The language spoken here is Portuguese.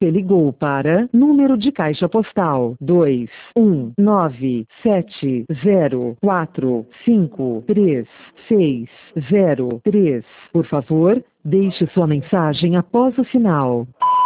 Você ligou para número de caixa postal 21970453603. Por favor, deixe sua mensagem após o sinal.